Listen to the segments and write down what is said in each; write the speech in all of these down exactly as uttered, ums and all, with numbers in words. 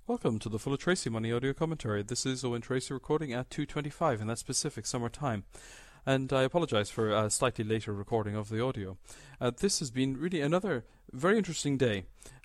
Welcome to the Full of Tracy Money audio commentary. This is Owen Tracy recording at two twenty-five in that specific summer time. And I apologise for a slightly later recording of the audio. Uh, this has been really another very interesting day.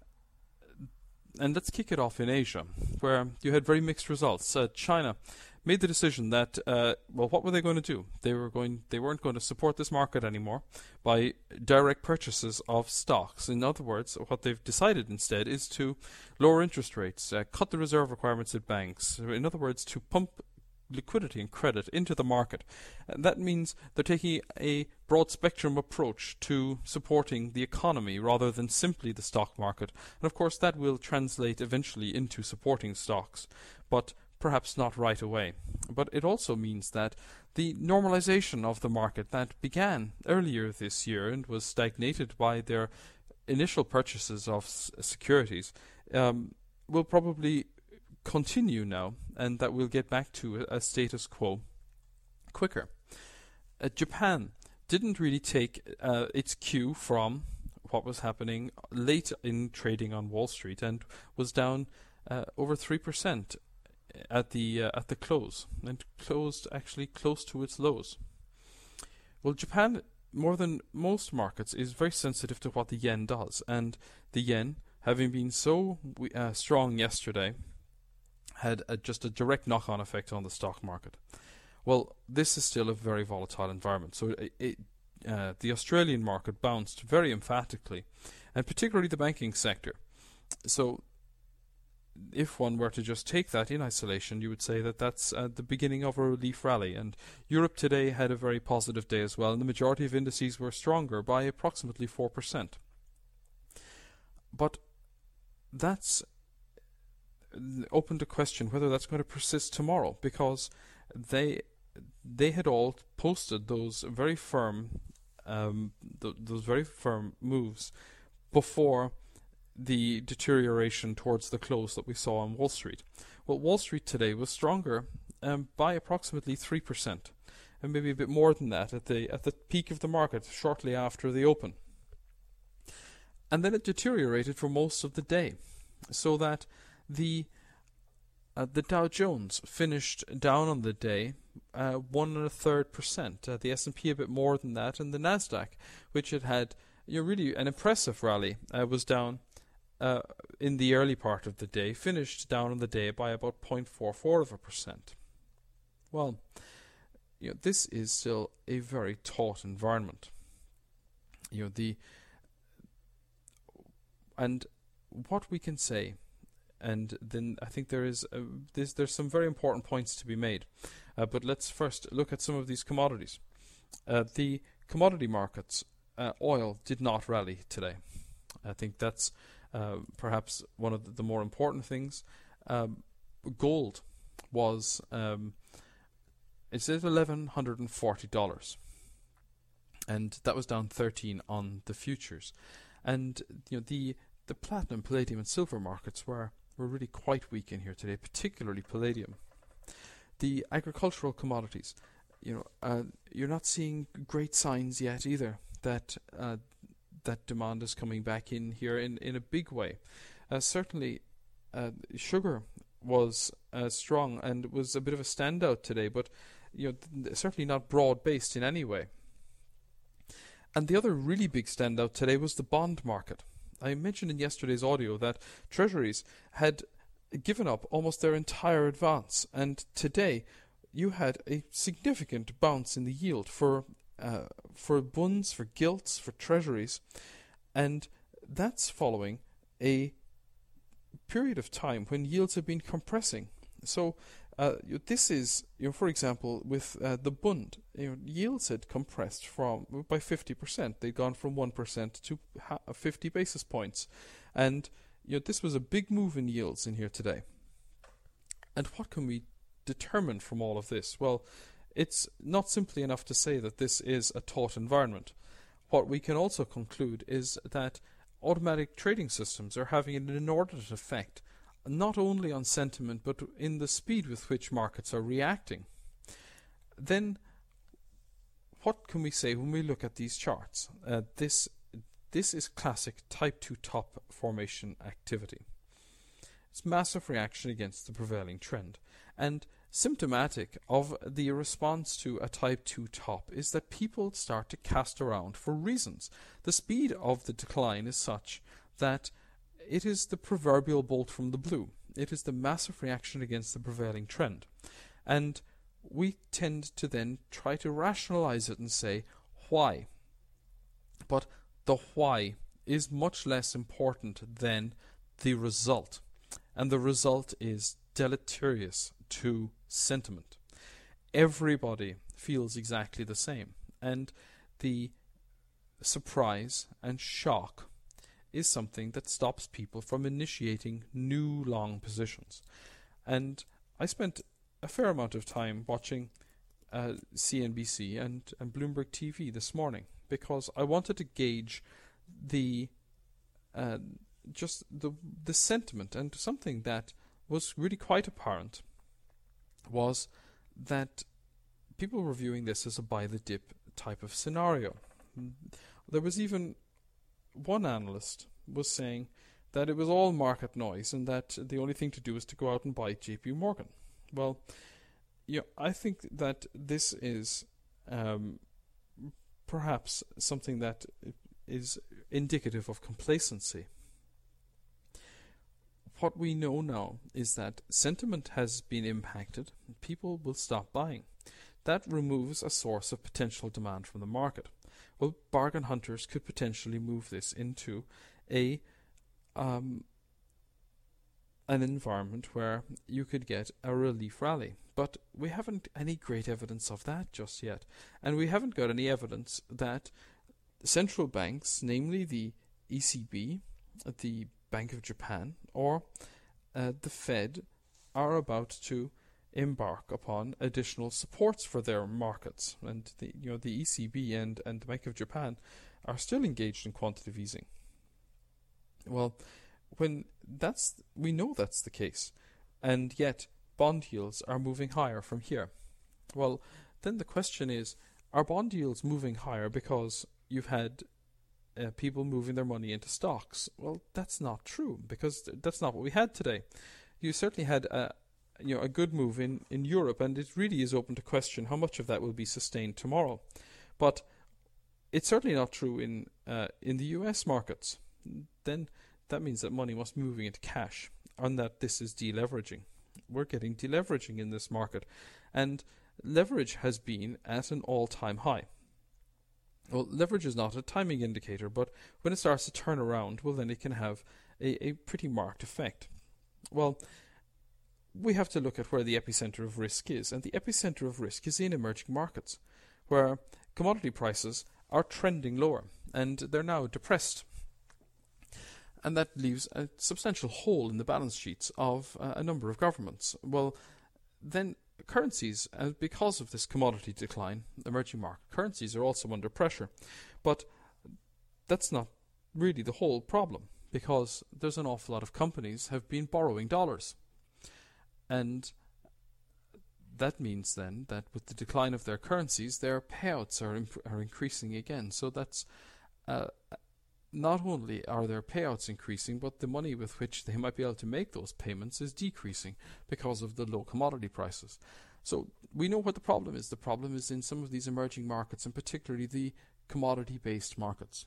And let's kick it off in Asia, where you had very mixed results. Uh, China made the decision that, uh, well, what were they going to do? They were going, they weren't going to support this market anymore by direct purchases of stocks. In other words, what they've decided instead is to lower interest rates, uh, cut the reserve requirements at banks. In other words, to pump liquidity and credit into the market. And that means they're taking a broad spectrum approach to supporting the economy rather than simply the stock market. And of course that will translate eventually into supporting stocks, but perhaps not right away. But it also means that the normalization of the market that began earlier this year and was stagnated by their initial purchases of s- securities um, will probably continue now, and that we'll get back to a, a status quo quicker. Uh, Japan didn't really take uh, its cue from what was happening late in trading on Wall Street and was down uh, over three percent at the uh, at the close, and closed actually close to its lows. Well, Japan, more than most markets, is very sensitive to what the yen does, and the yen, having been so uh, strong yesterday, had a, just a direct knock-on effect on the stock market. Well, this is still a very volatile environment, so it, it, uh, the Australian market bounced very emphatically, and particularly the banking sector. So if one were to just take that in isolation, you would say that that's uh, the beginning of a relief rally. And Europe today had a very positive day as well, and the majority of indices were stronger by approximately four percent. But that's open to question whether that's going to persist tomorrow, because they they had all posted those very firm um, th- those very firm moves before the deterioration towards the close that we saw on Wall Street. Well, Wall Street today was stronger um, by approximately three percent, and maybe a bit more than that at the at the peak of the market shortly after the open. And then it deteriorated for most of the day, so that the uh, the Dow Jones finished down on the day uh, one and a third percent. Uh, the S and P a bit more than that, and the Nasdaq, which had had you know, really an impressive rally, uh, was down uh, in the early part of the day, finished down on the day by about zero point four four of a percent. Well, you know, this is still a very taut environment. You know the and what we can say. And then I think there is uh, there's, there's some very important points to be made. Uh, but let's first look at some of these commodities. Uh, the commodity markets, uh, oil did not rally today. I think that's uh, perhaps one of the, the more important things. Um, gold was um, it's at eleven forty dollars, and that was down thirteen on the futures. And you know the the platinum, palladium, and silver markets were. We're really quite weak in here today, particularly palladium. The agricultural commodities, you know, uh, you're not seeing great signs yet either that uh, that demand is coming back in here in, in a big way. Uh, certainly, uh, sugar was uh, strong and was a bit of a standout today, but you know, th- certainly not broad-based in any way. And the other really big standout today was the bond market. I mentioned in yesterday's audio that treasuries had given up almost their entire advance, and today you had a significant bounce in the yield for uh, for bunds, for gilts, for treasuries, and that's following a period of time when yields have been compressing. So uh, this is, you know, for example, with uh, the bund, you know, yields had compressed from by fifty percent. They'd gone from one percent to ha- fifty basis points, and you know this was a big move in yields in here today. And what can we determine from all of this? Well, it's not simply enough to say that this is a taut environment. What we can also conclude is that automatic trading systems are having an inordinate effect, not only on sentiment, but in the speed with which markets are reacting. Then, what can we say when we look at these charts? Uh, this this is classic type two top formation activity. It's this massive reaction against the prevailing trend. And symptomatic of the response to a type two top is that people start to cast around for reasons. The speed of the decline is such that it is the proverbial bolt from the blue. It is the massive reaction against the prevailing trend. And we tend to then try to rationalize it and say, why? But the why is much less important than the result. And the result is deleterious to sentiment. Everybody feels exactly the same. And the surprise and shock is something that stops people from initiating new long positions. And I spent a fair amount of time watching uh, C N B C and, and Bloomberg T V this morning because I wanted to gauge the uh, just the the sentiment, and something that was really quite apparent was that people were viewing this as a buy the dip type of scenario. There was even one analyst was saying that it was all market noise and that the only thing to do is to go out and buy J P Morgan. Well, you know, I think that this is um, perhaps something that is indicative of complacency. What we know now is that sentiment has been impacted. People will stop buying. That removes a source of potential demand from the market. Well, bargain hunters could potentially move this into a um, an environment where you could get a relief rally. But we haven't any great evidence of that just yet. And we haven't got any evidence that central banks, namely the E C B, the Bank of Japan, or uh, the Fed, are about to embark upon additional supports for their markets. And the, you know, the E C B and, and the Bank of Japan are still engaged in quantitative easing. Well, when that's we know that's the case, and yet bond yields are moving higher from here. Well, then the question is, are bond yields moving higher because you've had uh, people moving their money into stocks? Well, that's not true, because that's not what we had today. You certainly had a you know a good move in, in Europe, and it really is open to question how much of that will be sustained tomorrow. But it's certainly not true in uh, in the U S markets. Then that means that money must be moving into cash, and that this is deleveraging. We're getting deleveraging in this market, and leverage has been at an all-time high. Well, leverage is not a timing indicator, but when it starts to turn around, well, then it can have a, a pretty marked effect. Well, we have to look at where the epicenter of risk is, and the epicenter of risk is in emerging markets, where commodity prices are trending lower, and they're now depressed. And that leaves a substantial hole in the balance sheets of uh, a number of governments. Well, then currencies, uh, because of this commodity decline, emerging market currencies are also under pressure. But that's not really the whole problem, because there's an awful lot of companies have been borrowing dollars. And that means then that with the decline of their currencies, their payouts are imp- are increasing again. So that's uh, not only are their payouts increasing, but the money with which they might be able to make those payments is decreasing because of the low commodity prices. So we know what the problem is. The problem is in some of these emerging markets, and particularly the commodity-based markets.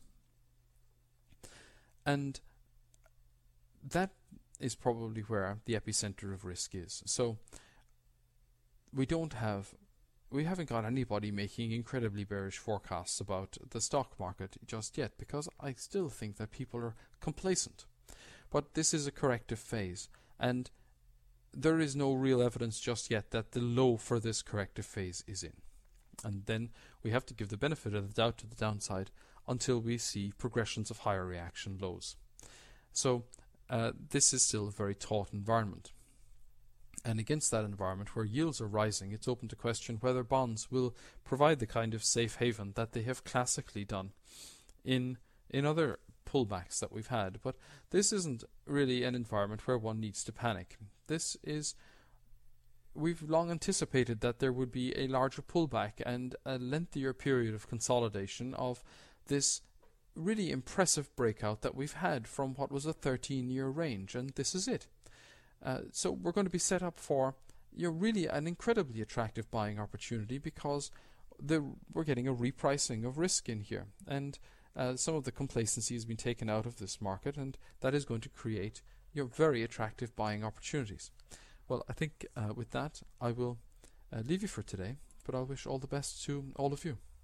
And that is probably where the epicenter of risk is. So we don't have We haven't got anybody making incredibly bearish forecasts about the stock market just yet, because I still think that people are complacent. But this is a corrective phase, and there is no real evidence just yet that the low for this corrective phase is in. And then we have to give the benefit of the doubt to the downside until we see progressions of higher reaction lows. So uh, this is still a very taut environment. And against that environment where yields are rising, it's open to question whether bonds will provide the kind of safe haven that they have classically done in in other pullbacks that we've had. But this isn't really an environment where one needs to panic. This is, we've long anticipated that there would be a larger pullback and a lengthier period of consolidation of this really impressive breakout that we've had from what was a thirteen-year range, and this is it. Uh, so we're going to be set up for you know, really an incredibly attractive buying opportunity, because the, we're getting a repricing of risk in here, and uh, some of the complacency has been taken out of this market, and that is going to create you know, very attractive buying opportunities. Well, I think uh, with that I will uh, leave you for today, but I wish all the best to all of you.